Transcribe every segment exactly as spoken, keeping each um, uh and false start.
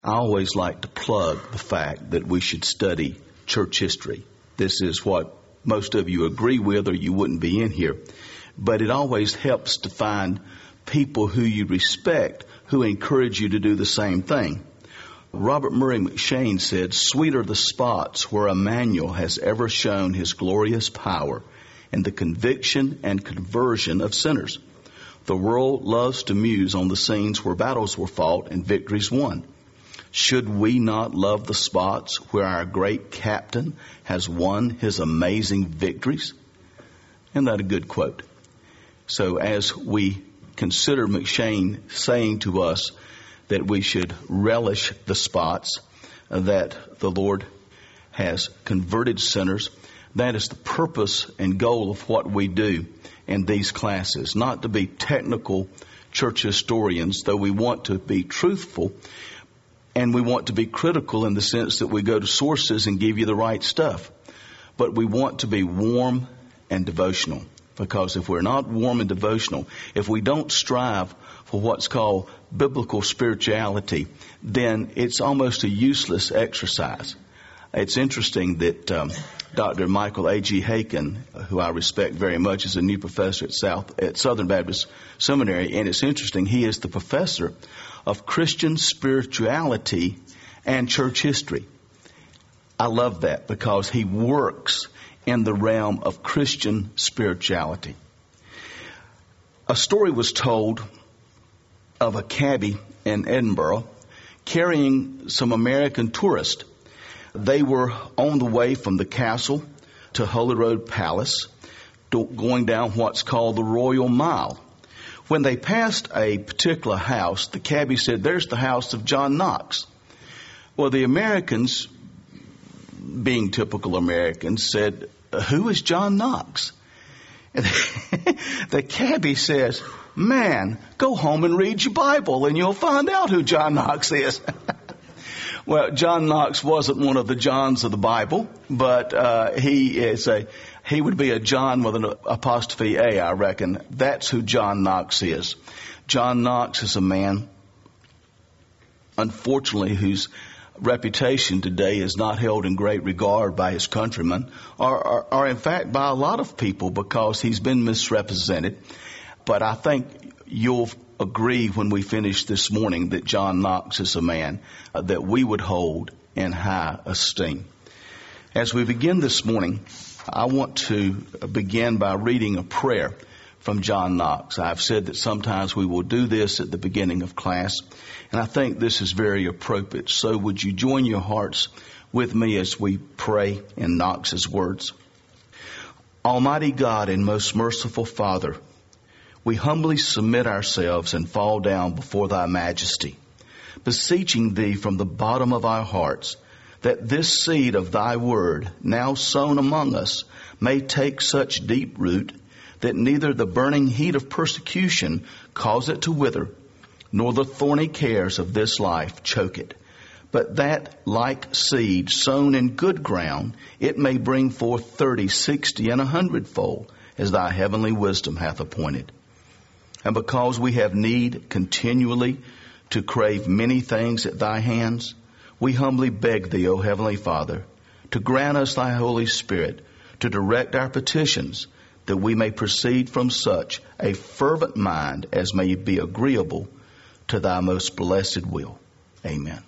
I always like to plug the fact that we should study church history. This is what most of you agree with, or you wouldn't be in here. But it always helps to find people who you respect who encourage you to do the same thing. Robert Murray McCheyne said, "Sweet are the spots where Emmanuel has ever shown his glorious power in the conviction and conversion of sinners. The world loves to muse on the scenes where battles were fought and victories won. Should we not love the spots where our great captain has won his amazing victories?" Isn't that a good quote? So as we consider McCheyne saying to us that we should relish the spots that the Lord has converted sinners, that is the purpose and goal of what we do in these classes. Not to be technical church historians, though we want to be truthful. And we want to be critical in the sense that we go to sources and give you the right stuff. But we want to be warm and devotional. Because if we're not warm and devotional, if we don't strive for what's called biblical spirituality, then it's almost a useless exercise. It's interesting that um, Doctor Michael A G Haken, who I respect very much, is a new professor at South at Southern Baptist Seminary. And it's interesting, he is the professor of Christian spirituality and church history. I love that because he works in the realm of Christian spirituality. A story was told of a cabbie in Edinburgh carrying some American tourists. They were on the way from the castle to Holyrood Palace, going down what's called the Royal Mile. When they passed a particular house, the cabbie said, "There's the house of John Knox." Well, the Americans, being typical Americans, said, "Who is John Knox?" And the cabbie says, "Man, go home and read your Bible and you'll find out who John Knox is." Well, John Knox wasn't one of the Johns of the Bible, but uh, he is a he would be a John with an apostrophe A, I reckon. That's who John Knox is. John Knox is a man, unfortunately, whose reputation today is not held in great regard by his countrymen, or, or, or in fact by a lot of people, because he's been misrepresented. But I think you'll agree when we finish this morning that John Knox is a man uh, that we would hold in high esteem. As we begin this morning, I want to begin by reading a prayer from John Knox. I've said that sometimes we will do this at the beginning of class, and I think this is very appropriate. So would you join your hearts with me as we pray in Knox's words? Almighty God and most merciful Father, we humbly submit ourselves and fall down before thy majesty, beseeching thee from the bottom of our hearts that this seed of thy word, now sown among us, may take such deep root that neither the burning heat of persecution cause it to wither, nor the thorny cares of this life choke it, but that, like seed sown in good ground, it may bring forth thirty, sixty, and a hundredfold, as thy heavenly wisdom hath appointed. And because we have need continually to crave many things at thy hands, we humbly beg thee, O Heavenly Father, to grant us thy Holy Spirit to direct our petitions, that we may proceed from such a fervent mind as may be agreeable to thy most blessed will. Amen.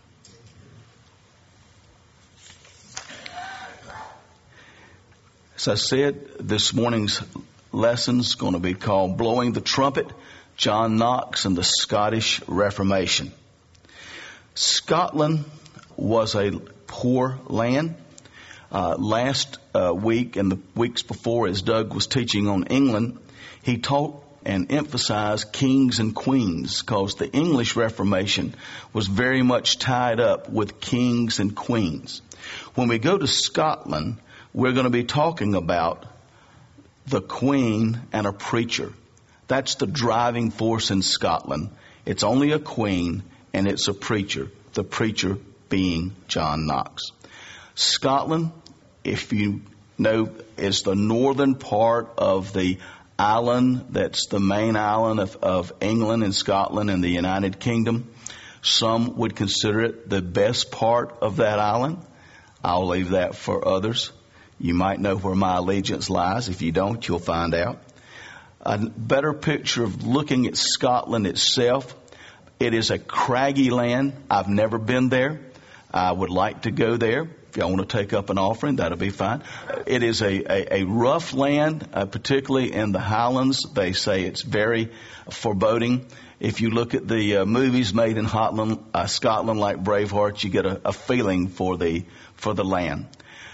As I said, this morning's lesson is going to be called Blowing the Trumpet, John Knox and the Scottish Reformation. Scotland was a poor land. Uh, last uh, week and the weeks before, as Doug was teaching on England, he taught and emphasized kings and queens, because the English Reformation was very much tied up with kings and queens. When we go to Scotland, we're going to be talking about the queen and a preacher. That's the driving force in Scotland. It's only a queen and it's a preacher, the preacher being John Knox. Scotland, if you know, is the northern part of the island that's the main island of, of England and Scotland and the United Kingdom. Some would consider it the best part of that island. I'll leave that for others. You might know where my allegiance lies. If you don't, you'll find out. A better picture of looking at Scotland itself. It is a craggy land. I've never been there. I would like to go there. If y'all want to take up an offering, that'll be fine. It is a, a, a rough land, uh, particularly in the Highlands. They say it's very foreboding. If you look at the uh, movies made in Hotland, uh, Scotland, like Braveheart, you get a, a feeling for the for the land.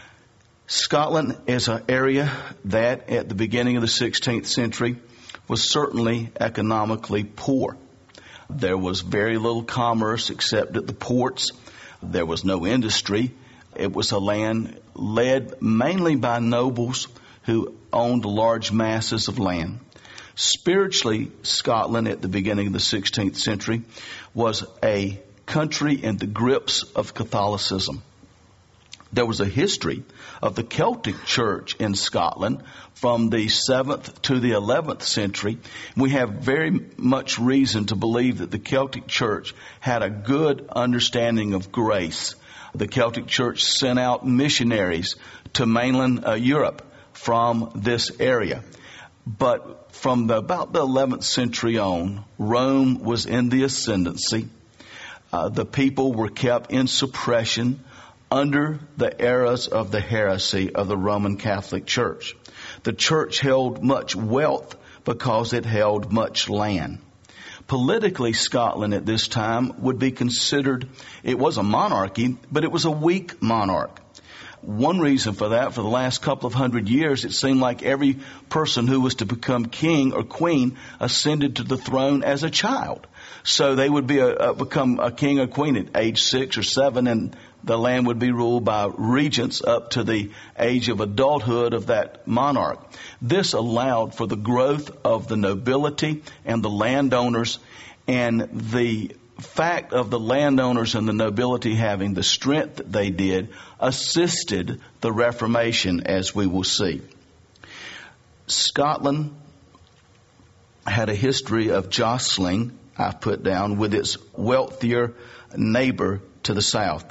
Scotland is an area that at the beginning of the sixteenth century was certainly economically poor. There was very little commerce except at the ports. There was no industry. It was a land led mainly by nobles who owned large masses of land. Spiritually, Scotland at the beginning of the sixteenth century was a country in the grips of Catholicism. There was a history of the Celtic Church in Scotland from the seventh to the eleventh century. We have very much reason to believe that the Celtic Church had a good understanding of grace. The Celtic Church sent out missionaries to mainland uh, Europe from this area. But from the, about the eleventh century on, Rome was in the ascendancy. Uh, the people were kept in suppression under the eras of the heresy of the Roman Catholic Church. The church held much wealth because it held much land. Politically, Scotland at this time would be considered, it was a monarchy, but it was a weak monarch. One reason for that, for the last couple of hundred years, it seemed like every person who was to become king or queen ascended to the throne as a child. So they would be a, a, become a king or queen at age six or seven, and the land would be ruled by regents up to the age of adulthood of that monarch. This allowed for the growth of the nobility and the landowners, and the fact of the landowners and the nobility having the strength that they did assisted the Reformation, as we will see. Scotland had a history of jostling, I've put down, with its wealthier neighbor to the south.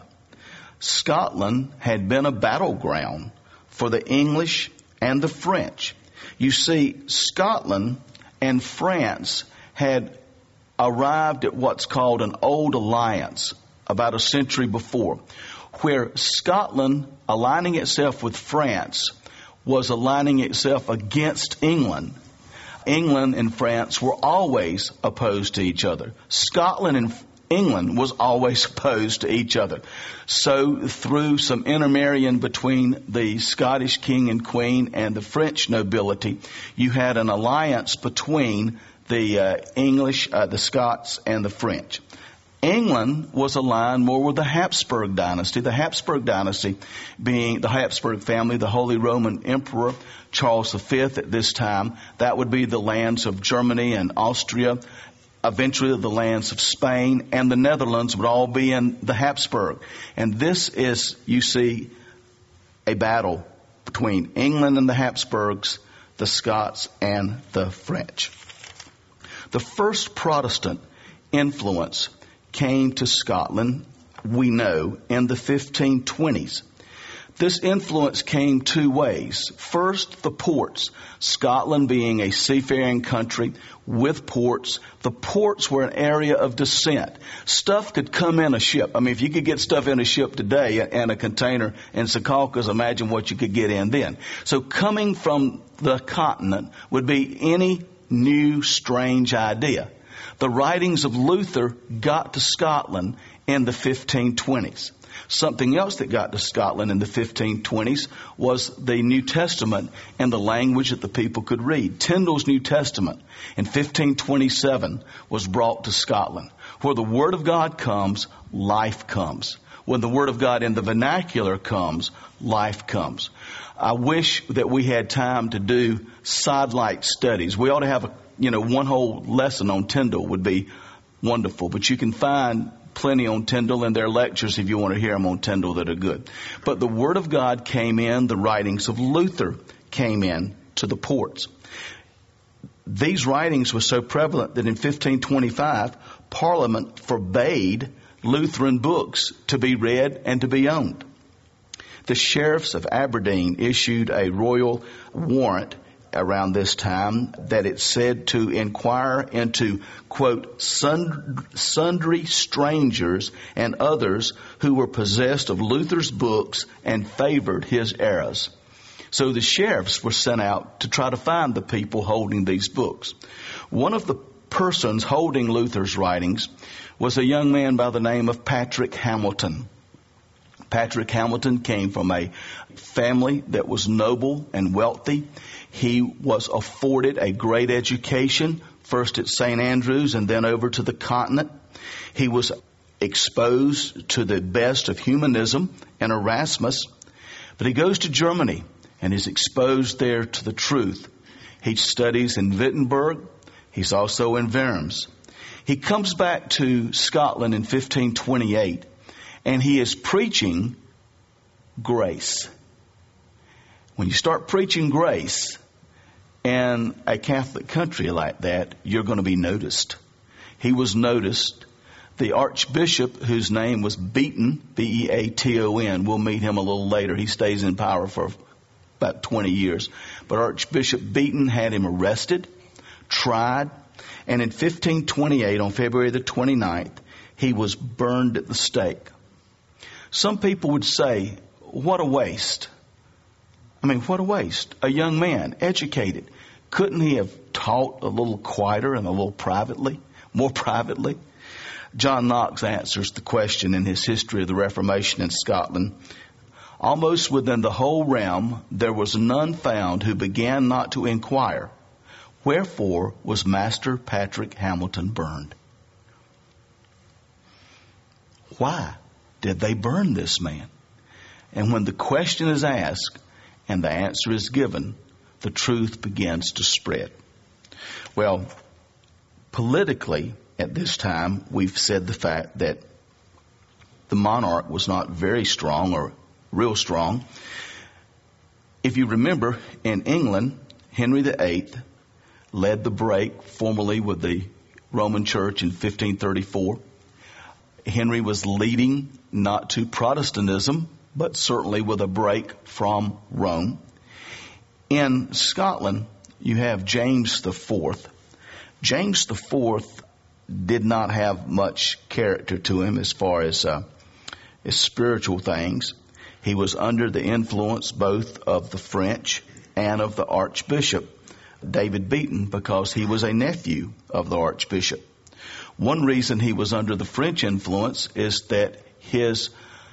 Scotland had been a battleground for the English and the French. You see, Scotland and France had arrived at what's called an old alliance about a century before, where Scotland, aligning itself with France, was aligning itself against England. England and France were always opposed to each other. Scotland and England was always opposed to each other. So through some intermarrying between the Scottish king and queen and the French nobility, you had an alliance between the uh, English, uh, the Scots, and the French. England was aligned more with the Habsburg dynasty. The Habsburg dynasty being the Habsburg family, the Holy Roman Emperor Charles the Fifth at this time. That would be the lands of Germany and Austria. Eventually the lands of Spain and the Netherlands would all be in the Habsburg. And this is, you see, a battle between England and the Habsburgs, the Scots and the French. The first Protestant influence came to Scotland, we know, in the fifteen twenties. This influence came two ways. First, the ports. Scotland being a seafaring country with ports, the ports were an area of descent. Stuff could come in a ship. I mean, if you could get stuff in a ship today and a container in Secaucus, imagine what you could get in then. So coming from the continent would be any new, strange idea. The writings of Luther got to Scotland in the fifteen twenties. Something else that got to Scotland in the fifteen twenties was the New Testament and the language that the people could read. Tyndale's New Testament in fifteen twenty-seven was brought to Scotland. Where the Word of God comes, life comes. When the Word of God in the vernacular comes, life comes. I wish that we had time to do sidelight studies. We ought to have a, you know, one whole lesson on Tyndale would be wonderful. But you can find plenty on Tyndale and their lectures if you want to hear them on Tyndale that are good. But the Word of God came in, the writings of Luther came in to the ports. These writings were so prevalent that in fifteen twenty-five, Parliament forbade Lutheran books to be read and to be owned. The sheriffs of Aberdeen issued a royal warrant around this time that it said to inquire into, quote, sundry strangers and others who were possessed of Luther's books and favored his errors. So the sheriffs were sent out to try to find the people holding these books. One of the persons holding Luther's writings was a young man by the name of Patrick Hamilton. Patrick Hamilton came from a family that was noble and wealthy. He was afforded a great education, first at Saint Andrews and then over to the continent. He was exposed to the best of humanism and Erasmus, but he goes to Germany and is exposed there to the truth. He studies in Wittenberg. He's also in Worms. He comes back to Scotland in fifteen twenty-eight, and he is preaching grace. When you start preaching grace in a Catholic country like that, you're going to be noticed. He was noticed. The Archbishop, whose name was Beaton, B E A T O N, we'll meet him a little later. He stays in power for about twenty years. But Archbishop Beaton had him arrested, tried, and in fifteen twenty-eight, on February the twenty-ninth, he was burned at the stake. Some people would say, what a waste. I mean, what a waste. A young man, educated. Couldn't he have taught a little quieter and a little privately, more privately? John Knox answers the question in his History of the Reformation in Scotland. Almost within the whole realm, there was none found who began not to inquire, wherefore was Master Patrick Hamilton burned? Why did they burn this man? And when the question is asked and the answer is given, the truth begins to spread. Well, politically, at this time, we've said the fact that the monarch was not very strong or real strong. If you remember, in England, Henry the Eighth led the break formally with the Roman Church in fifteen thirty-four. Henry was leading not to Protestantism, but certainly with a break from Rome. In Scotland, you have James the Fourth. James the Fourth did not have much character to him as far as, uh, as spiritual things. He was under the influence both of the French and of the Archbishop David Beaton, because he was a nephew of the Archbishop. One reason he was under the French influence is that his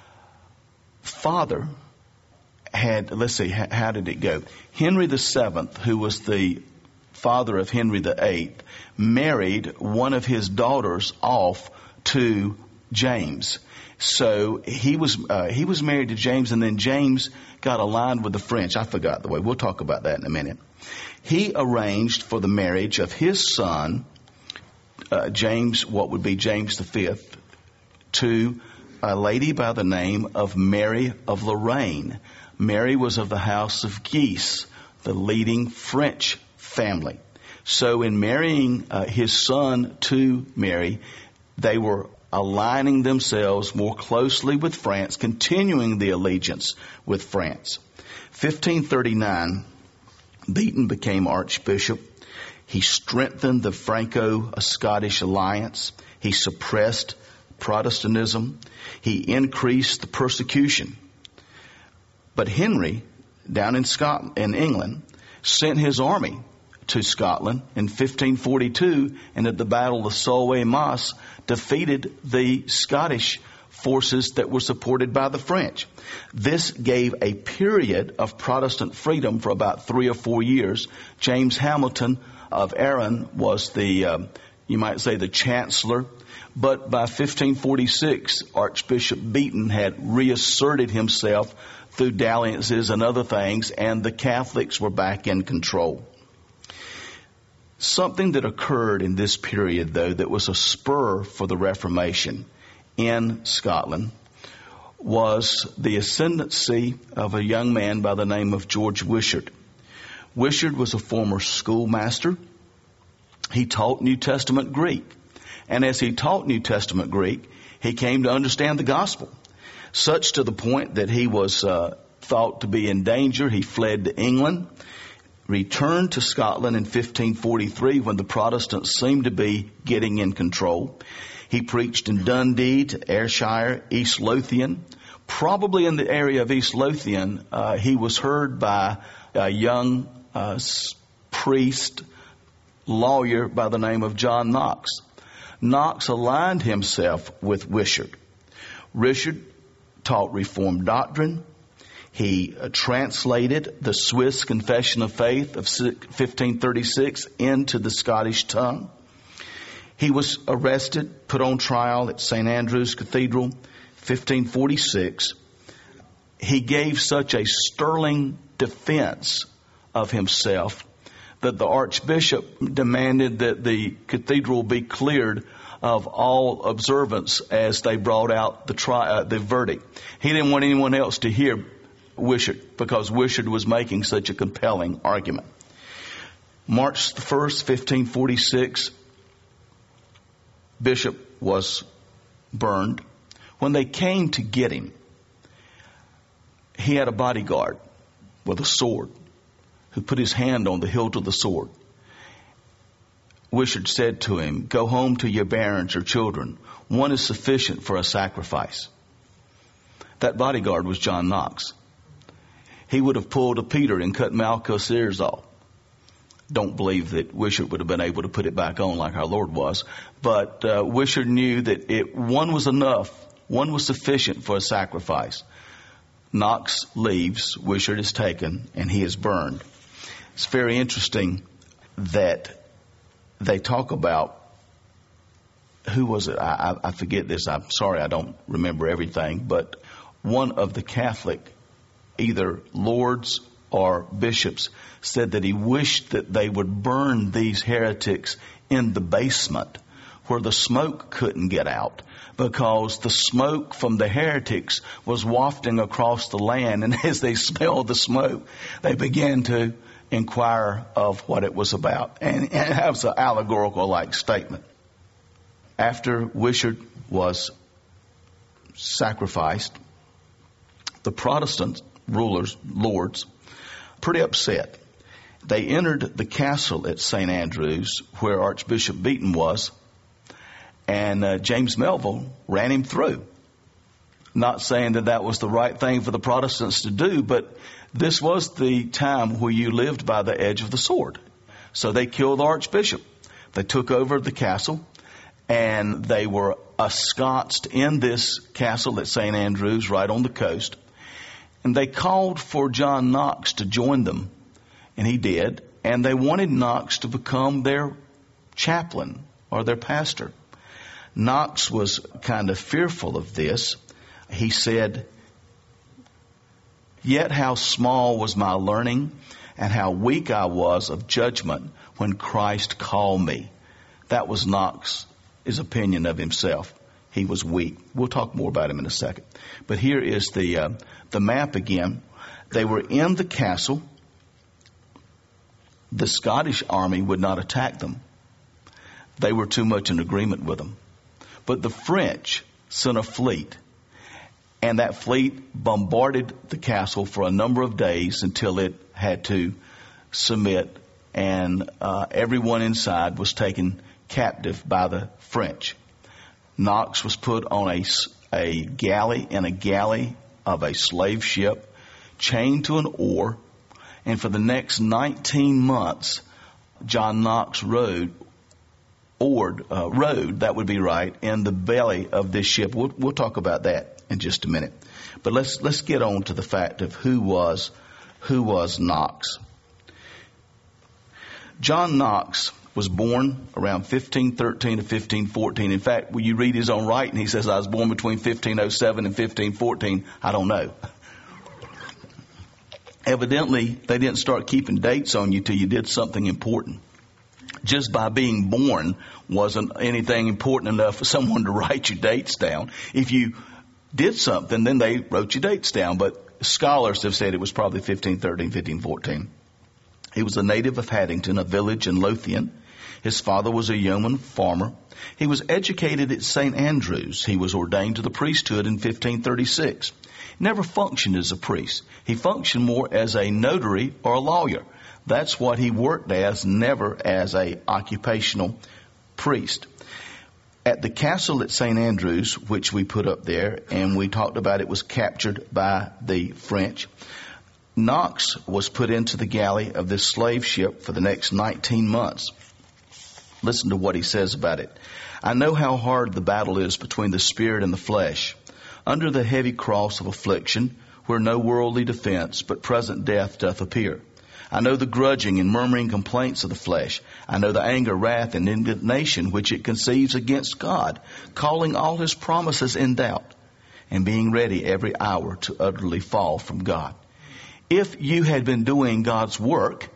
father had, let's see, how did it go? Henry the Seventh, who was the father of Henry the Eighth, married one of his daughters off to James. So he was uh, he was married to James, and then James got aligned with the French. I forgot the way. We'll talk about that in a minute. He arranged for the marriage of his son, uh, James, what would be James the Fifth, to a lady by the name of Mary of Lorraine. Mary was of the house of Guise, the leading French family. So in marrying uh, his son to Mary, they were aligning themselves more closely with France, continuing the allegiance with France. fifteen thirty-nine, Beaton became Archbishop. He strengthened the Franco-Scottish alliance. He suppressed Protestantism. He increased the persecution. But Henry, down in Scotland, in England, sent his army to Scotland in fifteen forty-two, and at the Battle of Solway-Moss defeated the Scottish forces that were supported by the French. This gave a period of Protestant freedom for about three or four years. James Hamilton of Arran was the, um, you might say, the chancellor. But by fifteen forty-six, Archbishop Beaton had reasserted himself through dalliances and other things, and the Catholics were back in control. Something that occurred in this period, though, that was a spur for the Reformation in Scotland was the ascendancy of a young man by the name of George Wishart. Wishart was a former schoolmaster. He taught New Testament Greek. And as he taught New Testament Greek, He came to understand the gospel, such to the point that he was uh, thought to be in danger. He fled to England, returned to Scotland in fifteen forty-three when the Protestants seemed to be getting in control. He preached in Dundee, to Ayrshire, East Lothian. Probably in the area of East Lothian, uh, he was heard by a young uh, priest, lawyer by the name of John Knox. Knox aligned himself with Wishart. Wishart taught Reformed doctrine. He uh, translated the Swiss Confession of Faith of fifteen thirty-six into the Scottish tongue. He was arrested, put on trial at Saint Andrew's Cathedral, fifteen forty-six. He gave such a sterling defense of himself that the Archbishop demanded that the cathedral be cleared of all observance as they brought out the tri- uh, the verdict. He didn't want anyone else to hear Wishart because Wishart was making such a compelling argument. March the first, fifteen forty-six, Bishop was burned. When they came to get him, he had a bodyguard with a sword who put his hand on the hilt of the sword. Wishart said to him, "Go home to your barons or children. One is sufficient for a sacrifice." That bodyguard was John Knox. He would have pulled a Peter and cut Malchus' ears off. Don't believe that Wishart would have been able to put it back on like our Lord was. But uh, Wishart knew that it, one was enough. One was sufficient for a sacrifice. Knox leaves, Wishart is taken, and he is burned. It's very interesting that they talk about, who was it? I, I forget this. I'm sorry, I don't remember everything. But one of the Catholic, either lords or bishops, said that he wished that they would burn these heretics in the basement where the smoke couldn't get out, because the smoke from the heretics was wafting across the land. And as they smelled the smoke, they began to inquire of what it was about. And, and it was an allegorical-like statement. After Wishart was sacrificed, the Protestant rulers, lords, pretty upset. They entered the castle at Saint Andrews where Archbishop Beaton was, and uh, James Melville ran him through. Not saying that that was the right thing for the Protestants to do, but this was the time where you lived by the edge of the sword. So they killed the Archbishop. They took over the castle, and they were ensconced in this castle at Saint Andrews right on the coast. And they called for John Knox to join them, and he did. And they wanted Knox to become their chaplain or their pastor. Knox was kind of fearful of this. He said, "Yet how small was my learning, and how weak I was of judgment when Christ called me." That was Knox's opinion of himself. He was weak. We'll talk more about him in a second. But here is the uh, the map again. They were in the castle. The Scottish army would not attack them. They were too much in agreement with them. But the French sent a fleet, and that fleet bombarded the castle for a number of days until it had to submit, and uh, everyone inside was taken captive by the French. Knox was put on a, a galley, in a galley of a slave ship, chained to an oar, and for the next nineteen months, John Knox rode, oared, uh, rode, that would be right, in the belly of this ship. We'll, we'll talk about that in just a minute. But let's let's get on to the fact of who was who was Knox. John Knox was born around fifteen thirteen to fifteen fourteen. In fact, when you read his own writing, he says, "I was born between fifteen oh seven and fifteen fourteen. I don't know. Evidently, they didn't start keeping dates on you till you did something important. Just by being born wasn't anything important enough for someone to write your dates down. If you did something, then they wrote your dates down. But scholars have said it was probably fifteen thirteen, fifteen fourteen. He was a native of Haddington, a village in Lothian. His father was a yeoman farmer. He was educated at Saint Andrews. He was ordained to the priesthood in fifteen thirty-six. Never functioned as a priest. He functioned more as a notary or a lawyer. That's what he worked as, never as a occupational priest. At the castle at Saint Andrews, which we put up there, and we talked about it was captured by the French, Knox was put into the galley of this slave ship for the next nineteen months. Listen to what he says about it. I know how hard the battle is between the spirit and the flesh. Under the heavy cross of affliction, where no worldly defense, but present death doth appear. I know the grudging and murmuring complaints of the flesh. I know the anger, wrath, and indignation which it conceives against God, calling all his promises in doubt, and being ready every hour to utterly fall from God. If you had been doing God's work,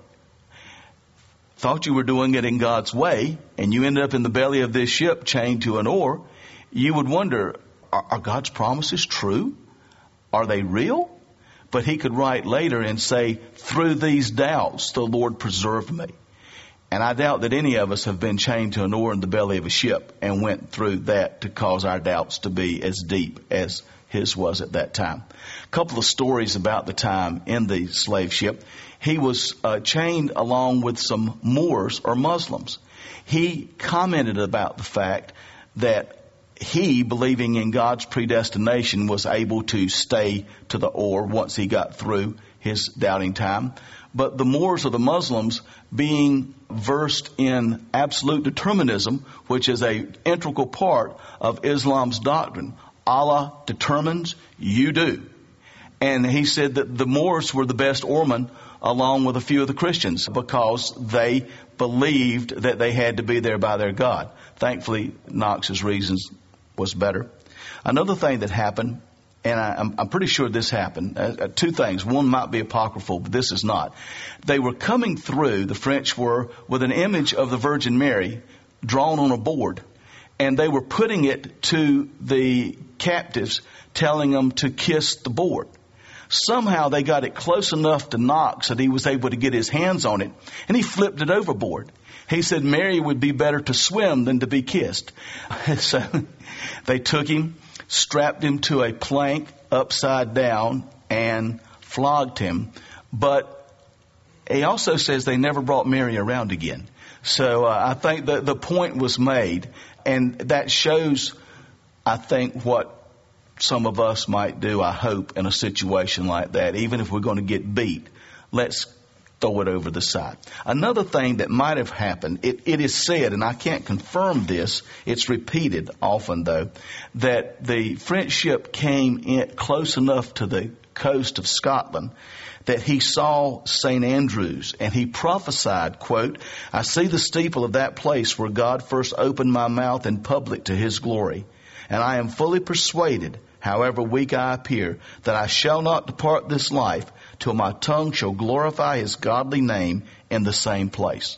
thought you were doing it in God's way, and you ended up in the belly of this ship chained to an oar, you would wonder, are, are God's promises true? Are they real? But he could write later and say, through these doubts, the Lord preserved me. And I doubt that any of us have been chained to an oar in the belly of a ship and went through that to cause our doubts to be as deep as his was at that time. A couple of stories about the time in the slave ship. He was uh, chained along with some Moors or Muslims. He commented about the fact that he, believing in God's predestination, was able to stay to the oar once he got through his doubting time. But the Moors or the Muslims, being versed in absolute determinism, which is an integral part of Islam's doctrine, Allah determines, you do. And he said that the Moors were the best oarmen along with a few of the Christians because they believed that they had to be there by their God. Thankfully, Knox's reasons was better. Another thing that happened, and I, I'm, I'm pretty sure this happened, uh, two things. One might be apocryphal, but this is not. They were coming through, the French were, with an image of the Virgin Mary drawn on a board. And they were putting it to the captives, telling them to kiss the board. Somehow they got it close enough to Knox that he was able to get his hands on it, and he flipped it overboard. He said Mary would be better to swim than to be kissed. So they took him, strapped him to a plank upside down, and flogged him. But he also says they never brought Mary around again. So uh, I think that the point was made, and that shows, I think, what some of us might do, I hope, in a situation like that. Even if we're going to get beat, let's throw it over the side. Another thing that might have happened, it, it is said, and I can't confirm this, it's repeated often though, that the French ship came in close enough to the coast of Scotland that he saw Saint Andrews, and he prophesied, quote, I see the steeple of that place where God first opened my mouth in public to his glory, and I am fully persuaded, however weak I appear, that I shall not depart this life till my tongue shall glorify his godly name in the same place.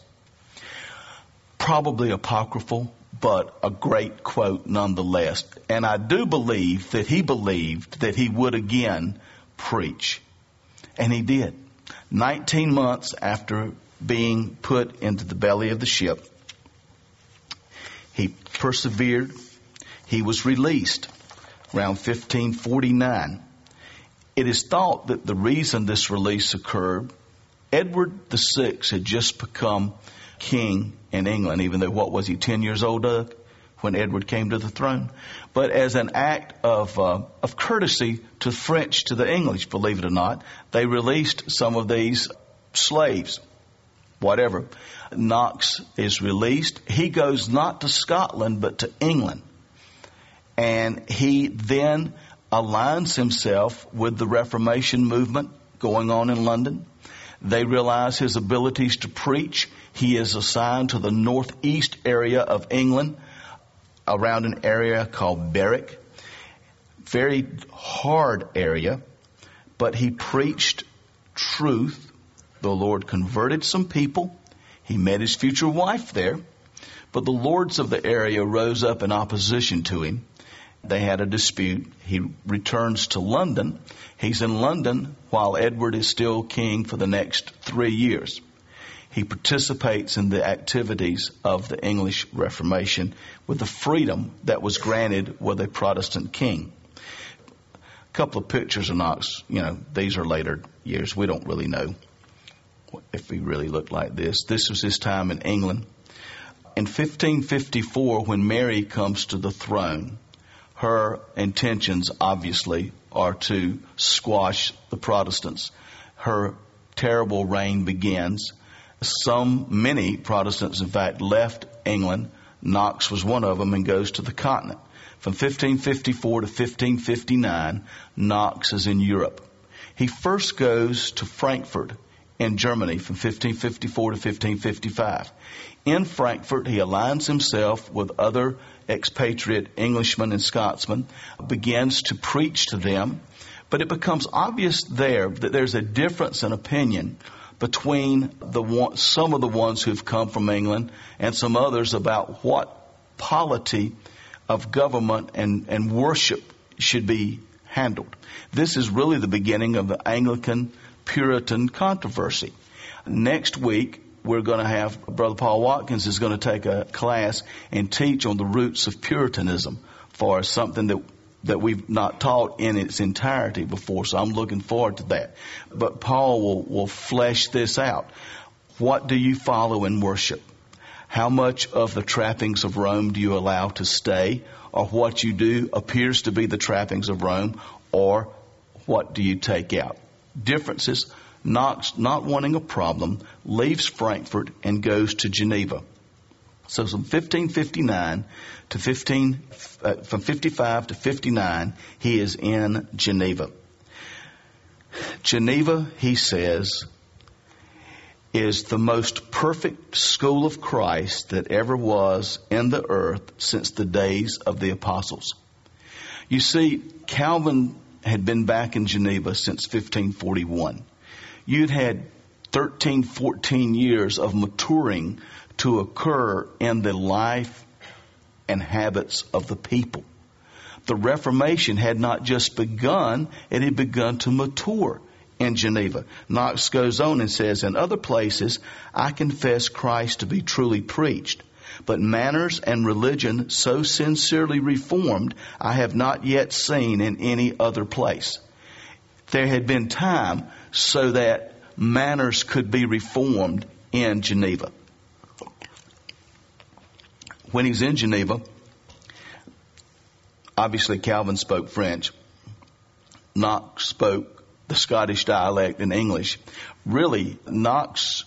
Probably apocryphal, but a great quote nonetheless. And I do believe that he believed that he would again preach. And he did. Nineteen months after being put into the belly of the ship, he persevered. He was released around fifteen forty-nine. It is thought that the reason this release occurred, Edward the Sixth had just become king in England, even though, what was he, ten years old, Doug, when Edward came to the throne? But as an act of uh, of courtesy to the French, to the English, believe it or not, they released some of these slaves, whatever. Knox is released. He goes not to Scotland, but to England. And he then aligns himself with the Reformation movement going on in London. They realize his abilities to preach. He is assigned to the northeast area of England, around an area called Berwick. Very hard area, but he preached truth. The Lord converted some people. He met his future wife there, but the lords of the area rose up in opposition to him. They had a dispute. He returns to London. He's in London while Edward is still king for the next three years. He participates in the activities of the English Reformation with the freedom that was granted with a Protestant king. A couple of pictures of Knox, you know, these are later years. We don't really know if he really looked like this. This was his time in England. In fifteen fifty-four, when Mary comes to the throne, her intentions obviously are to squash the Protestants. Her terrible reign begins. Some, many Protestants, in fact, left England. Knox was one of them and goes to the continent. From fifteen fifty-four to fifteen fifty-nine, Knox is in Europe. He first goes to Frankfurt in Germany from fifteen fifty-four to fifteen fifty-five. In Frankfurt, he aligns himself with other expatriate Englishmen and Scotsmen, begins to preach to them, but it becomes obvious there that there's a difference in opinion between the one, some of the ones who've come from England and some others about what polity of government and, and worship should be handled. This is really the beginning of the Anglican Puritan controversy. Next week, we're going to have, Brother Paul Watkins is going to take a class and teach on the roots of Puritanism for us, something that that we've not taught in its entirety before. So I'm looking forward to that. But Paul will, will flesh this out. What do you follow in worship? How much of the trappings of Rome do you allow to stay? Or what you do appears to be the trappings of Rome? Or what do you take out? Differences. Knox, not wanting a problem, leaves Frankfurt and goes to Geneva. So from fifteen fifty-nine to fifteen, uh, from fifty-five to fifty-nine, he is in Geneva. Geneva, he says, is the most perfect school of Christ that ever was in the earth since the days of the apostles. You see, Calvin had been back in Geneva since fifteen forty-one. You'd had thirteen, fourteen years of maturing to occur in the life and habits of the people. The Reformation had not just begun, it had begun to mature in Geneva. Knox goes on and says, in other places, I confess Christ to be truly preached, but manners and religion so sincerely reformed, I have not yet seen in any other place. There had been time so that manners could be reformed in Geneva. When he's in Geneva, obviously Calvin spoke French. Knox spoke the Scottish dialect and English. Really, Knox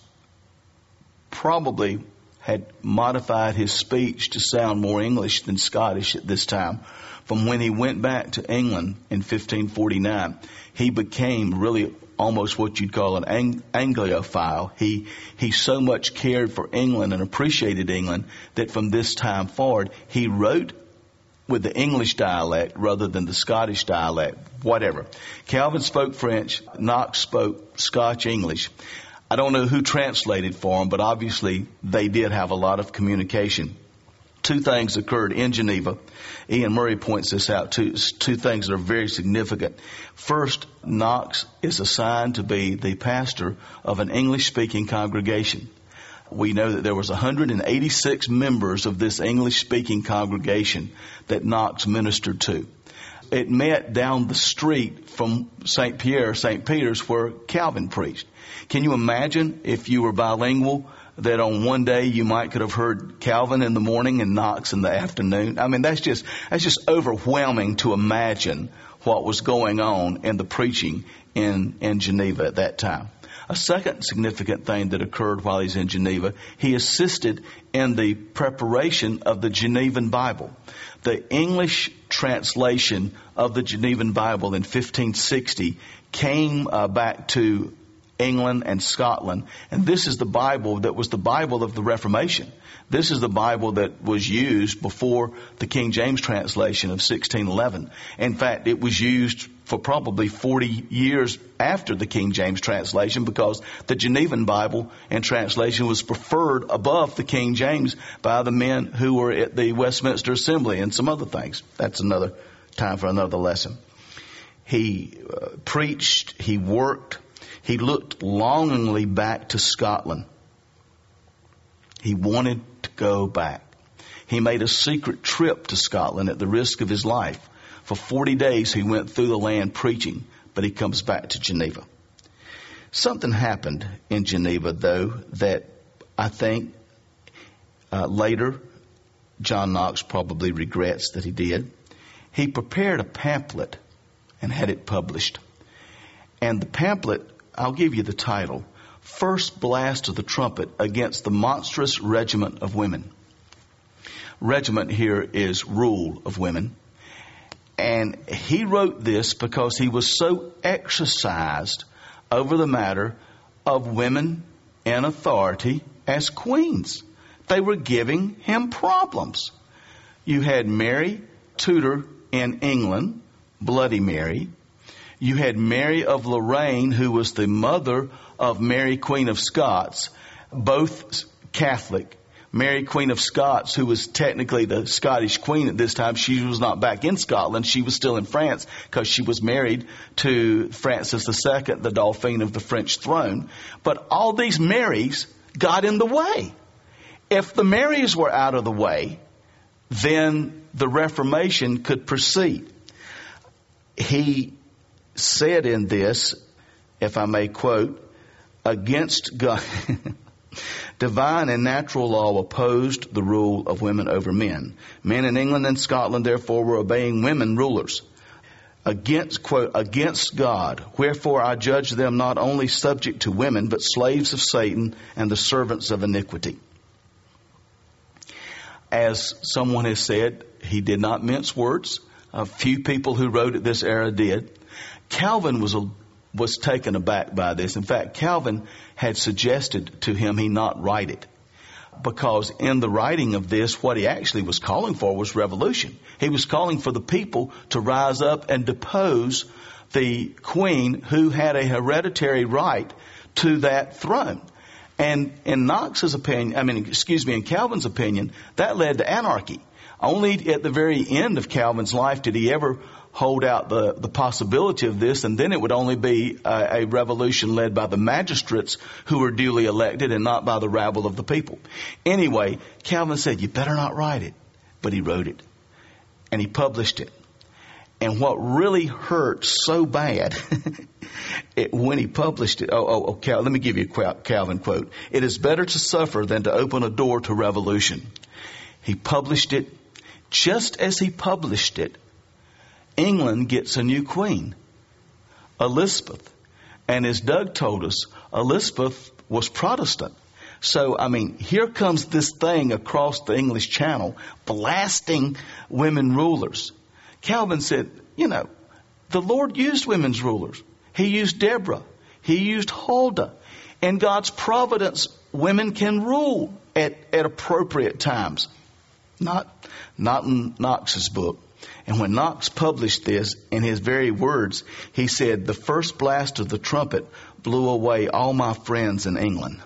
probably had modified his speech to sound more English than Scottish at this time. From when he went back to England in fifteen forty-nine, he became really almost what you'd call an ang- Anglophile. He he so much cared for England and appreciated England that from this time forward, he wrote with the English dialect rather than the Scottish dialect, whatever. Calvin spoke French, Knox spoke Scotch English. I don't know who translated for him, but obviously they did have a lot of communication. Two things occurred in Geneva. Ian Murray points this out, two, two things that are very significant. First, Knox is assigned to be the pastor of an English-speaking congregation. We know that there was one hundred eighty-six members of this English-speaking congregation that Knox ministered to. It met down the street from Saint Pierre, Saint Peter's, where Calvin preached. Can you imagine if you were bilingual, that on one day you might could have heard Calvin in the morning and Knox in the afternoon? I mean, that's just, that's just overwhelming to imagine what was going on in the preaching in, in Geneva at that time. A second significant thing that occurred while he's in Geneva, he assisted in the preparation of the Genevan Bible. The English translation of the Genevan Bible in fifteen sixty came uh, back to England and Scotland. And this is the Bible that was the Bible of the Reformation. This is the Bible that was used before the King James translation of sixteen eleven. In fact, it was used for probably forty years after the King James translation, because the Genevan Bible and translation was preferred above the King James by the men who were at the Westminster Assembly and some other things. That's another time for another lesson. He uh, preached, he worked, he looked longingly back to Scotland. He wanted to go back. He made a secret trip to Scotland at the risk of his life. For forty days he went through the land preaching, but he comes back to Geneva. Something happened in Geneva, though, that I think uh, later John Knox probably regrets that he did. He prepared a pamphlet and had it published. And the pamphlet, I'll give you the title, First Blast of the Trumpet Against the Monstrous Regiment of Women. Regiment here is rule of women. And he wrote this because he was so exercised over the matter of women in authority as queens. They were giving him problems. You had Mary Tudor in England, Bloody Mary. You had Mary of Lorraine, who was the mother of Mary Queen of Scots, both Catholic. Mary Queen of Scots, who was technically the Scottish queen at this time, she was not back in Scotland. She was still in France because she was married to Francis the Second, the Dauphin of the French throne. But all these Marys got in the way. If the Marys were out of the way, then the Reformation could proceed. He said in this, if I may quote, against God... Divine and natural law opposed the rule of women over men. Men in England and Scotland, therefore, were obeying women rulers. Against, quote, against God. Wherefore I judge them not only subject to women, but slaves of Satan and the servants of iniquity. As someone has said, he did not mince words. A few people who wrote at this era did. Calvin was a was taken aback by this. In fact, Calvin had suggested to him he not write it, because in the writing of this, what he actually was calling for was revolution. He was calling for the people to rise up and depose the queen who had a hereditary right to that throne. And in Knox's opinion, I mean, excuse me, in Calvin's opinion, that led to anarchy. Only at the very end of Calvin's life did he ever hold out the, the possibility of this, and then it would only be a, a revolution led by the magistrates who were duly elected and not by the rabble of the people. Anyway, Calvin said, you better not write it. But he wrote it, and he published it. And what really hurt so bad, it, when he published it, oh, oh, oh Cal, let me give you a Calvin quote. It is better to suffer than to open a door to revolution. He published it. Just as he published it, England gets a new queen, Elizabeth. And as Doug told us, Elizabeth was Protestant. So, I mean, here comes this thing across the English Channel blasting women rulers. Calvin said, you know, the Lord used women's rulers. He used Deborah. He used Huldah. In God's providence, women can rule at, at appropriate times. Not, not in Knox's book. And when Knox published this, in his very words, he said, the first blast of the trumpet blew away all my friends in England.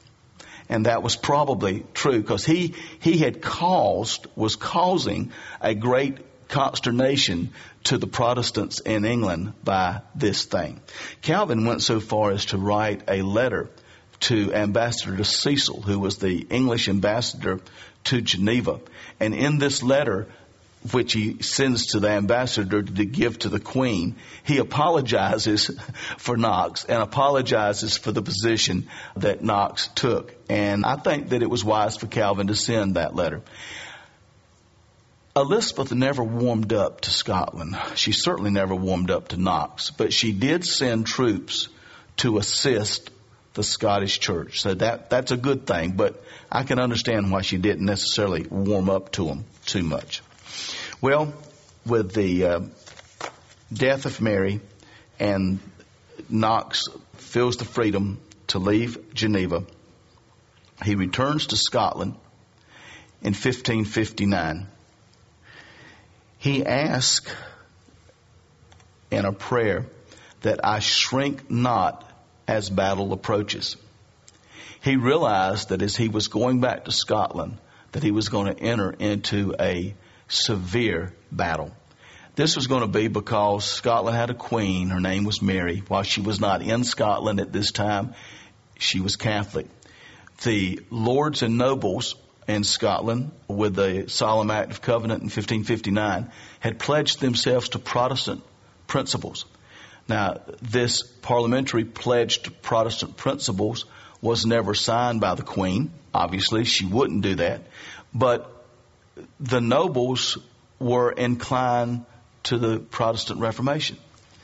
And that was probably true, because he, he had caused, was causing a great consternation to the Protestants in England by this thing. Calvin went so far as to write a letter to Ambassador Cecil, who was the English ambassador to Geneva. And in this letter, which he sends to the ambassador to give to the queen, he apologizes for Knox and apologizes for the position that Knox took. And I think that it was wise for Calvin to send that letter. Elizabeth never warmed up to Scotland. She certainly never warmed up to Knox, but she did send troops to assist the Scottish church. So that that's a good thing, but I can understand why she didn't necessarily warm up to them too much. Well, with the uh, death of Mary, and Knox feels the freedom to leave Geneva, he returns to Scotland in fifteen fifty-nine. He asks in a prayer that I shrink not as battle approaches. He realized that as he was going back to Scotland, that he was going to enter into a severe battle. This was going to be because Scotland had a queen. Her name was Mary. While she was not in Scotland at this time, she was Catholic. the lords and nobles in Scotland, with the Solemn Act of Covenant in fifteen fifty-nine, had pledged themselves to Protestant principles. Now, this parliamentary pledge to Protestant principles was never signed by the Queen. Obviously, she wouldn't do that. But the nobles were inclined to the Protestant Reformation.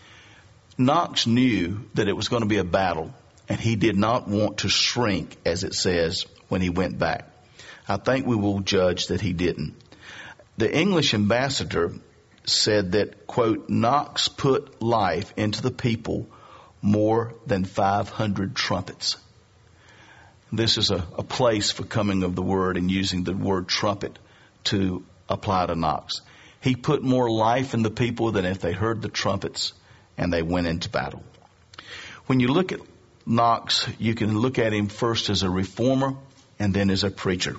Knox knew that it was going to be a battle, and he did not want to shrink, as it says, when he went back. I think we will judge that he didn't. The English ambassador said that, quote, Knox put life into the people more than five hundred trumpets. This is a, a place for coming of the word and using the word trumpet to apply to Knox. He put more life in the people than if they heard the trumpets and they went into battle. When you look at Knox, you can look at him first as a reformer and then as a preacher.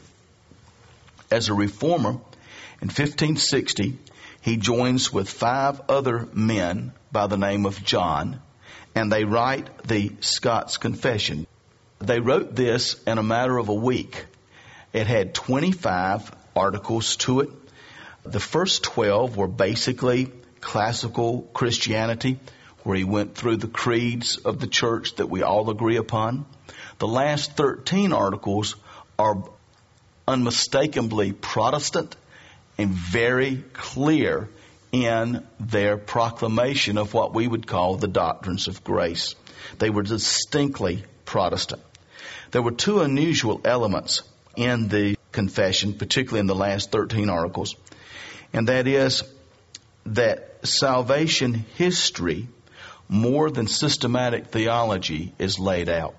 As a reformer, in fifteen sixty, he joins with five other men by the name of John, and they write the Scots Confession. They wrote this in a matter of a week. It had twenty-five articles to it. The first twelve were basically classical Christianity, where he went through the creeds of the church that we all agree upon. The last thirteen articles are unmistakably Protestant and very clear in their proclamation of what we would call the doctrines of grace. They were distinctly Protestant. There were two unusual elements in the confession, particularly in the last thirteen articles, and that is that salvation history, more than systematic theology, is laid out.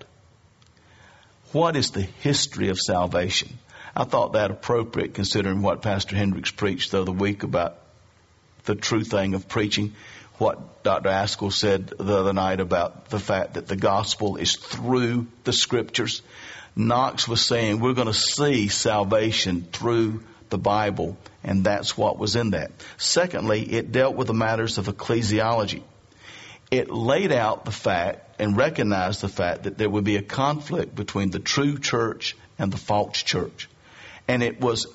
What is the history of salvation? I thought that appropriate, considering what Pastor Hendricks preached the other week about the true thing of preaching, what Doctor Askell said the other night about the fact that the gospel is through the scriptures. Knox was saying we're going to see salvation through the Bible, and that's what was in that. Secondly, it dealt with the matters of ecclesiology. It laid out the fact and recognized the fact that there would be a conflict between the true church and the false church. And it was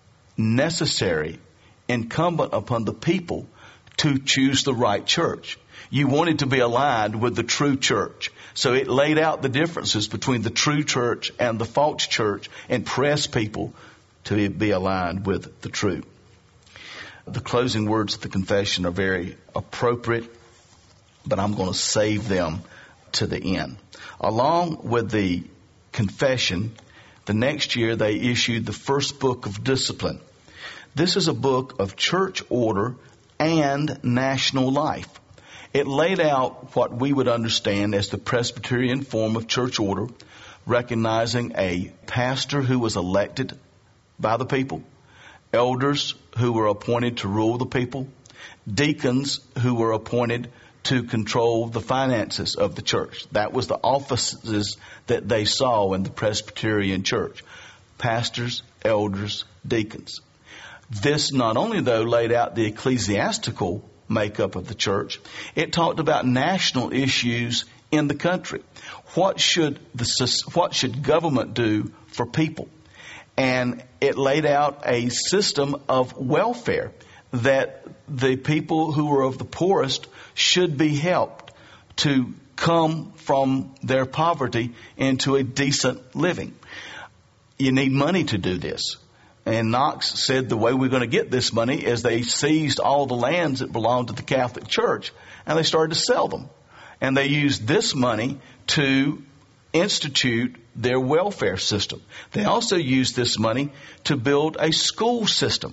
necessary, incumbent upon the people, to choose the right church. You wanted to be aligned with the true church. So it laid out the differences between the true church and the false church and pressed people to be aligned with the true. The closing words of the confession are very appropriate, but I'm going to save them to the end. Along with the confession, the next year they issued the first book of discipline. This is a book of church order and national life. It laid out what we would understand as the Presbyterian form of church order, recognizing a pastor who was elected by the people, elders who were appointed to rule the people, deacons who were appointed to control the finances of the church. That was the offices that they saw in the Presbyterian church. Pastors, elders, deacons. This not only, though, laid out the ecclesiastical makeup of the church, it talked about national issues in the country. What should the what should government do for people? And it laid out a system of welfare that the people who were of the poorest should be helped to come from their poverty into a decent living. You need money to do this. And Knox said the way we're going to get this money is they seized all the lands that belonged to the Catholic Church and they started to sell them. And they used this money to institute their welfare system. They also used this money to build a school system.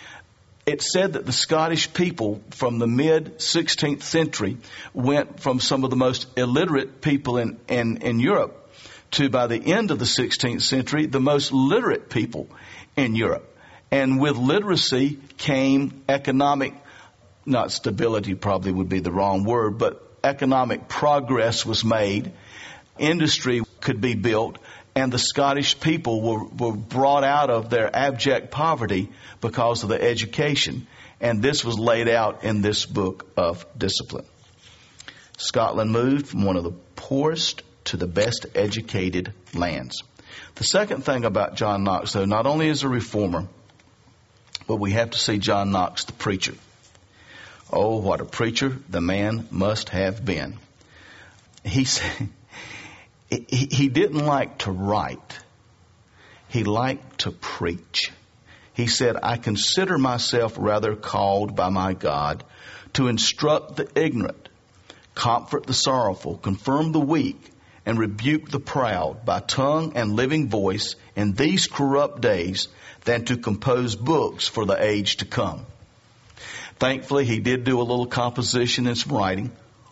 It said that the Scottish people from the mid-sixteenth century went from some of the most illiterate people in, in, in Europe to, by the end of the sixteenth century, the most literate people in Europe. And with literacy came economic, not stability probably would be the wrong word, but economic progress was made. Industry could be built, and the Scottish people were, were brought out of their abject poverty because of the education. And this was laid out in this book of discipline. Scotland moved from one of the poorest to the best educated lands. The second thing about John Knox, though, not only is a reformer, but we have to see John Knox the preacher. Oh, what a preacher the man must have been. He said, he, he didn't like to write. He liked to preach. He said, I consider myself rather called by my God to instruct the ignorant, comfort the sorrowful, confirm the weak, and rebuke the proud by tongue and living voice in these corrupt days, than to compose books for the age to come. Thankfully, he did do a little composition and some writing,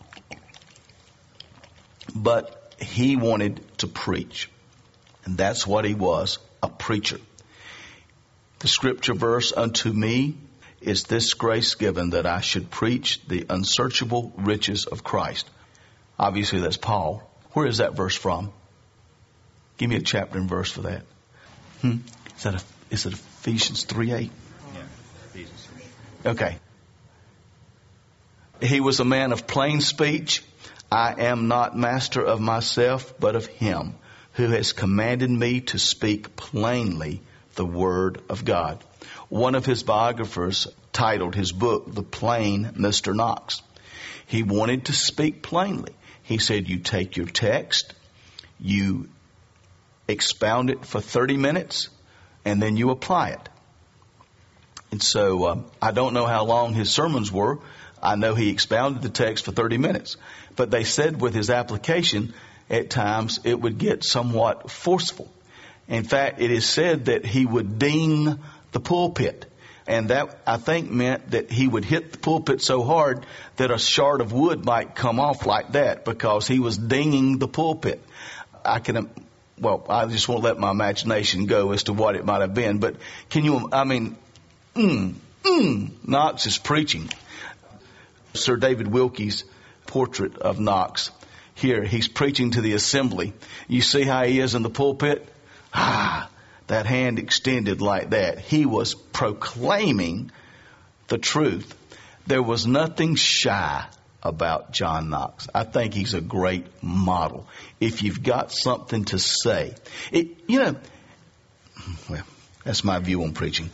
but he wanted to preach. And that's what he was, a preacher. The scripture verse, unto me is this grace given, that I should preach the unsearchable riches of Christ. Obviously, that's Paul. Where is that verse from? Give me a chapter and verse for that. Hmm? Is that a, is it Ephesians three eight? Yeah, Ephesians three. Okay. He was a man of plain speech. I am not master of myself, but of him who has commanded me to speak plainly the word of God. One of his biographers titled his book, The Plain Mister Knox. He wanted to speak plainly. He said, you take your text, you expound it for thirty minutes, and then you apply it. And so um, I don't know how long his sermons were. I know he expounded the text for thirty minutes. But they said with his application, at times it would get somewhat forceful. In fact, it is said that he would ding the pulpit. And that, I think, meant that he would hit the pulpit so hard that a shard of wood might come off like that, because he was dinging the pulpit. I can, well, I just won't let my imagination go as to what it might have been. But can you, I mean, mm, mm, Knox is preaching. Sir David Wilkie's portrait of Knox. Here, he's preaching to the assembly. You see how he is in the pulpit? Ah, that hand extended like that. He was proclaiming the truth. There was nothing shy about John Knox. I think he's a great model. If you've got something to say, it, you know, well, that's my view on preaching.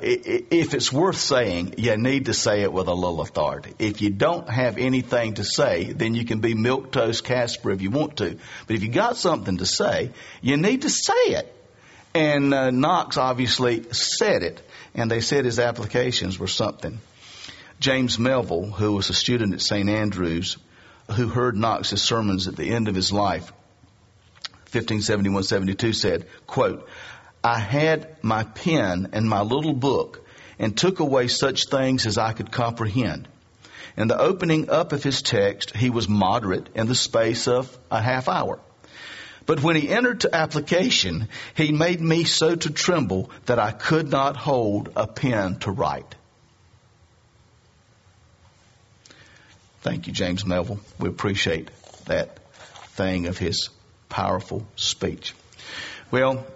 If it's worth saying, you need to say it with a little authority. If you don't have anything to say, then you can be milquetoast Casper if you want to. But if you got something to say, you need to say it. And uh, Knox obviously said it, and they said his applications were something. James Melville, who was a student at Saint Andrews, who heard Knox's sermons at the end of his life, fifteen seventy-one seventy-two, said, quote, I had my pen and my little book and took away such things as I could comprehend. In the opening up of his text, he was moderate in the space of a half hour. But when he entered to application, he made me so to tremble that I could not hold a pen to write. Thank you, James Melville. We appreciate that thing of his powerful speech. Well,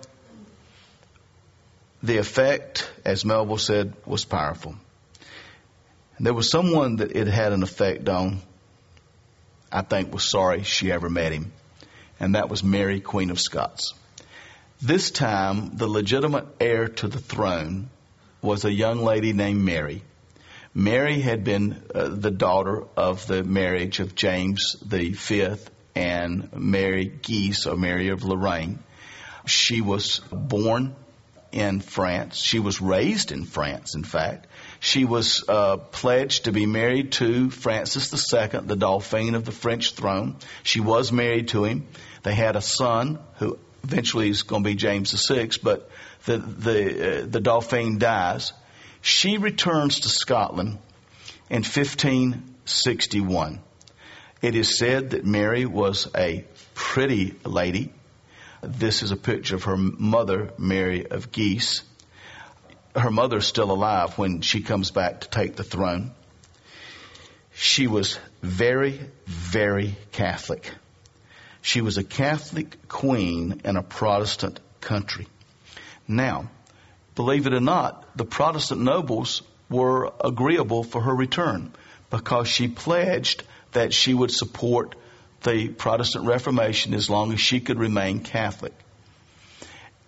the effect, as Melville said, was powerful. And there was someone that it had an effect on, I think was sorry she ever met him. And that was Mary, Queen of Scots. This time, the legitimate heir to the throne was a young lady named Mary. Mary had been uh, the daughter of the marriage of James the Fifth and Mary Guise, or Mary of Lorraine. She was born in France. She was raised in France, in fact. She was uh, pledged to be married to Francis the Second, the Dauphin of the French throne. She was married to him. They had a son who eventually is going to be James the Sixth, but the the uh, the Dauphin dies. She returns to Scotland in fifteen sixty-one. It is said that Mary was a pretty lady. This is a picture of her mother, Mary of Guise. Her mother's still alive when she comes back to take the throne. She was very, very Catholic. She was a Catholic queen in a Protestant country. Now, believe it or not, the Protestant nobles were agreeable for her return because she pledged that she would support the Protestant Reformation as long as she could remain Catholic.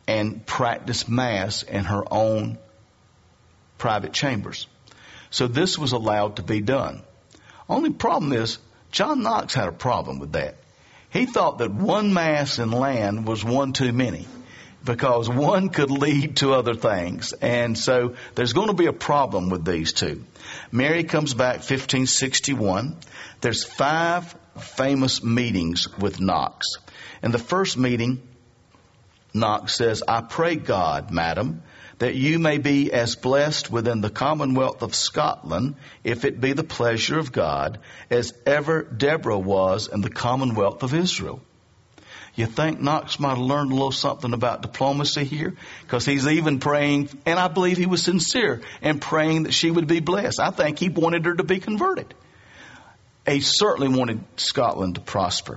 and practice Mass in her own private chambers. So this was allowed to be done. Only problem is, John Knox had a problem with that. He thought that one Mass in land was one too many, because one could lead to other things. And so there's going to be a problem with these two. Mary comes back fifteen sixty-one. There's five famous meetings with Knox. In the first meeting, Knox says, "I pray God, madam, that you may be as blessed within the Commonwealth of Scotland, if it be the pleasure of God, as ever Deborah was in the Commonwealth of Israel." You think Knox might have learned a little something about diplomacy here? Because he's even praying, and I believe he was sincere in praying that she would be blessed. I think he wanted her to be converted. He certainly wanted Scotland to prosper.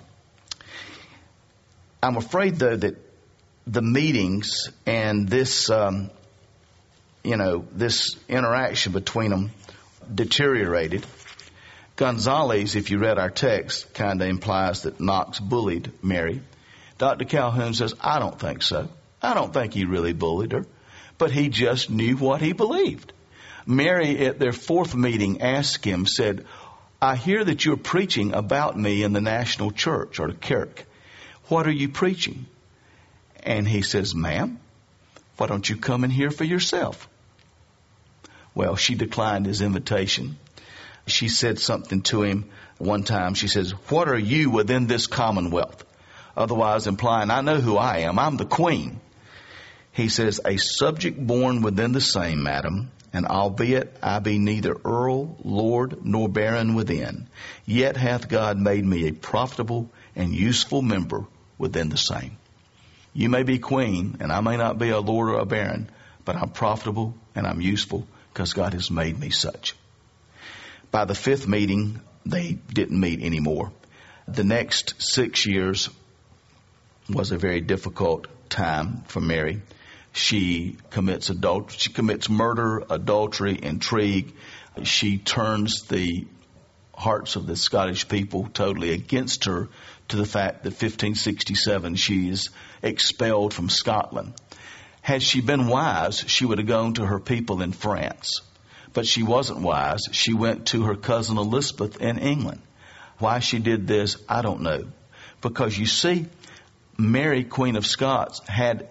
I'm afraid, though, that the meetings and this, um, you know, this interaction between them deteriorated. Gonzales, if you read our text, kind of implies that Knox bullied Mary. Doctor Calhoun says, I don't think so. I don't think he really bullied her, but he just knew what he believed. Mary, at their fourth meeting, asked him, said, I hear that you're preaching about me in the national church, or the kirk. What are you preaching? And he says, ma'am, why don't you come in here for yourself? Well, she declined his invitation. She said something to him one time. She says, what are you within this commonwealth? Otherwise implying, I know who I am. I'm the queen. He says, a subject born within the same, madam, and albeit I be neither earl, lord, nor baron within, yet hath God made me a profitable and useful member within the same. You may be queen, and I may not be a lord or a baron, but I'm profitable and I'm useful because God has made me such. By the fifth meeting, they didn't meet anymore. The next six years was a very difficult time for Mary. She commits adultery. She commits murder, adultery, intrigue. She turns the hearts of the Scottish people totally against her, to the fact that fifteen sixty-seven she is expelled from Scotland. Had she been wise, she would have gone to her people in France. But she wasn't wise. She went to her cousin Elizabeth in England. Why she did this, I don't know. Because you see, Mary, Queen of Scots, had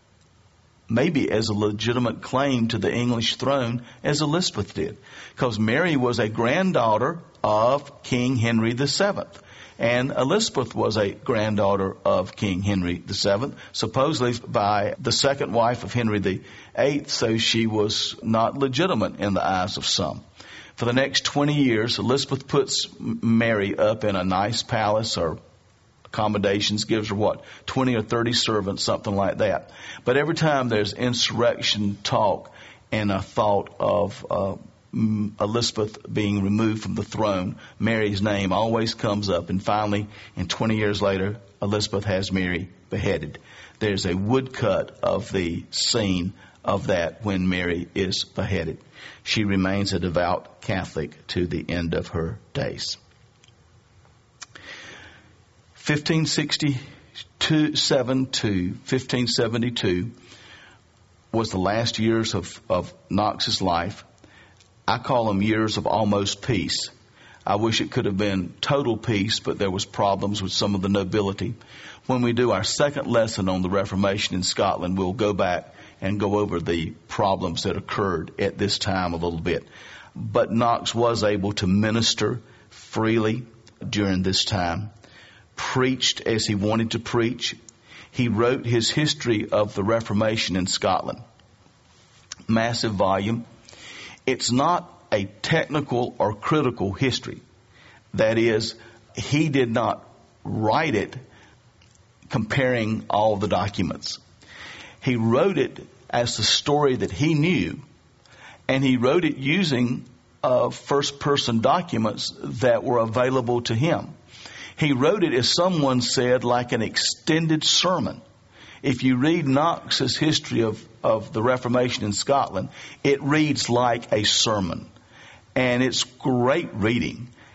maybe as a legitimate claim to the English throne as Elizabeth did. Because Mary was a granddaughter of King Henry the Seventh. And Elizabeth was a granddaughter of King Henry the Seventh, supposedly by the second wife of Henry the Eighth, so she was not legitimate in the eyes of some. For the next twenty years, Elizabeth puts Mary up in a nice palace or accommodations, gives her what, twenty or thirty servants, something like that. But every time there's insurrection talk and a thought of uh, Elizabeth being removed from the throne, Mary's name always comes up. And finally, and twenty years later, Elizabeth has Mary beheaded. There's a woodcut of the scene of that when Mary is beheaded. She remains a devout Catholic to the end of her days. fifteen sixty-seven to fifteen seventy-two was the last years of, of Knox's life. I call them years of almost peace. I wish it could have been total peace, but there was problems with some of the nobility. When we do our second lesson on the Reformation in Scotland, we'll go back and go over the problems that occurred at this time a little bit. But Knox was able to minister freely during this time, preached as he wanted to preach. He wrote his history of the Reformation in Scotland. Massive volume. It's not a technical or critical history. That is, he did not write it comparing all the documents. He wrote it as the story that he knew, and he wrote it using uh, first-person documents that were available to him. He wrote it, as someone said, like an extended sermon. If you read Knox's history of, of the Reformation in Scotland, it reads like a sermon. And it's great reading.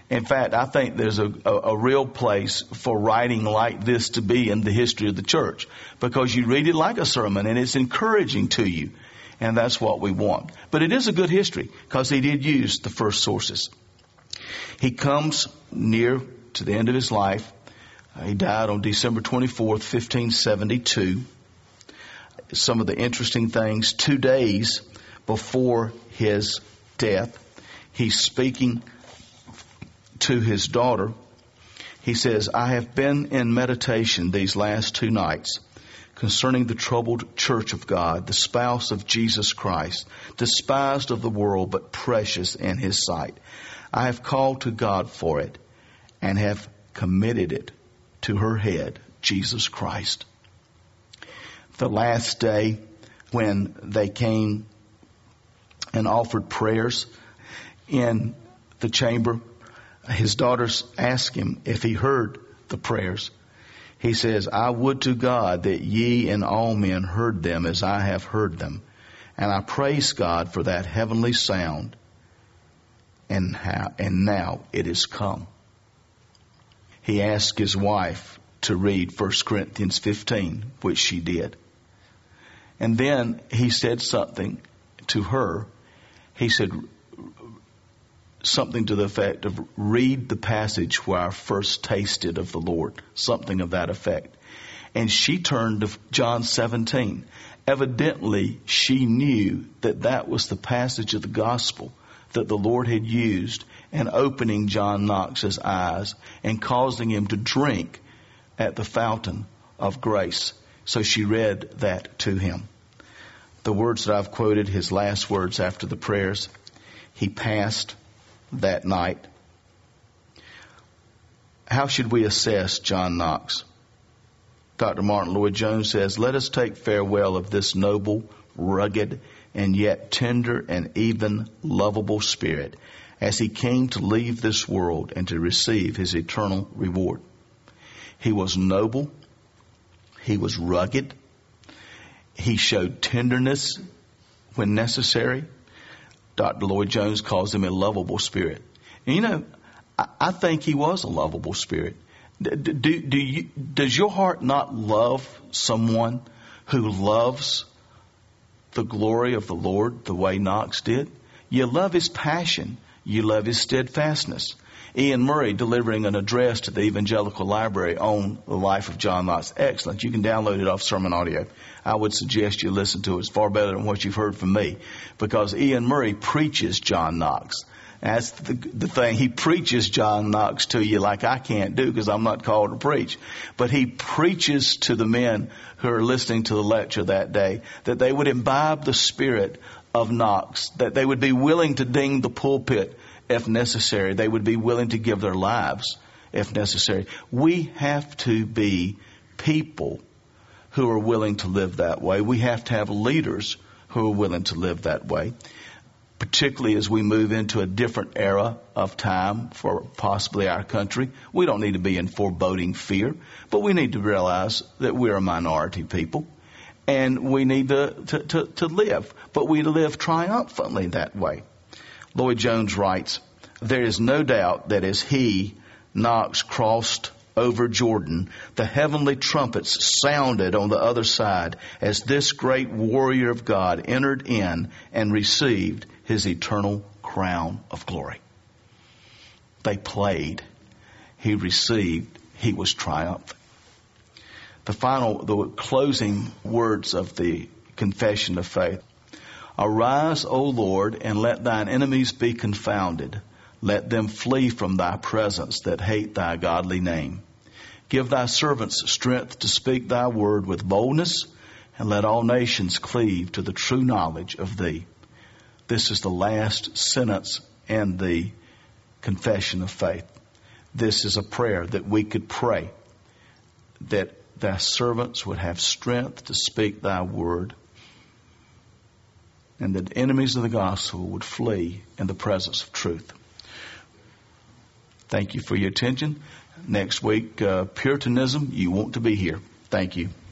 In fact, I think there's a, a, a real place for writing like this to be in the history of the church, because you read it like a sermon and it's encouraging to you. And that's what we want. But it is a good history because he did use the first sources. He comes near to the end of his life. Uh, he died on December twenty-fourth, fifteen seventy-two. Some of the interesting things, two days before his death, he's speaking to his daughter. He says, I have been in meditation these last two nights concerning the troubled church of God, the spouse of Jesus Christ, despised of the world, but precious in his sight. I have called to God for it and have committed it to her head, Jesus Christ. The last day when they came and offered prayers in the chamber, his daughters asked him if he heard the prayers. He says, I would to God that ye and all men heard them as I have heard them. And I praise God for that heavenly sound. And how, and now it is come. He asked his wife to read First Corinthians fifteen, which she did. And then he said something to her. He said something to the effect of, read the passage where I first tasted of the Lord. Something of that effect. And she turned to John seventeen. Evidently, she knew that that was the passage of the gospel that the Lord had used in opening John Knox's eyes and causing him to drink at the fountain of grace. So she read that to him. The words that I've quoted, his last words after the prayers, he passed that night. How should we assess John Knox? Doctor Martin Lloyd-Jones says, let us take farewell of this noble, rugged, and yet tender and even lovable spirit as he came to leave this world and to receive his eternal reward. He was noble. He was rugged. He showed tenderness when necessary. Doctor Lloyd-Jones calls him a lovable spirit. And you know, I, I think he was a lovable spirit. Do, do, do you, does your heart not love someone who loves the glory of the Lord the way Knox did? You love his passion. You love his steadfastness. Ian Murray delivering an address to the Evangelical Library on the life of John Knox. Excellent. You can download it off Sermon Audio. I would suggest you listen to it. It's far better than what you've heard from me, because Ian Murray preaches John Knox. That's the, the thing. He preaches John Knox to you like I can't do, because I'm not called to preach. But he preaches to the men who are listening to the lecture that day that they would imbibe the spirit of Knox, that they would be willing to ding the pulpit if necessary. They would be willing to give their lives if necessary. We have to be people who are willing to live that way. We have to have leaders who are willing to live that way, particularly as we move into a different era of time for possibly our country. We don't need to be in foreboding fear, but we need to realize that we're a minority people, and we need to, to, to, to live, but we live triumphantly that way. Lloyd-Jones writes, there is no doubt that as he, Knox, crossed over Jordan, the heavenly trumpets sounded on the other side as this great warrior of God entered in and received his eternal crown of glory. They played. He received. He was triumphant. The final, the closing words of the confession of faith. Arise, O Lord, and let thine enemies be confounded. Let them flee from thy presence that hate thy godly name. Give thy servants strength to speak thy word with boldness, and let all nations cleave to the true knowledge of thee. This is the last sentence in the confession of faith. This is a prayer that we could pray, that thy servants would have strength to speak thy word, and that enemies of the gospel would flee in the presence of truth. Thank you for your attention. Next week, uh, Puritanism. You want to be here. Thank you.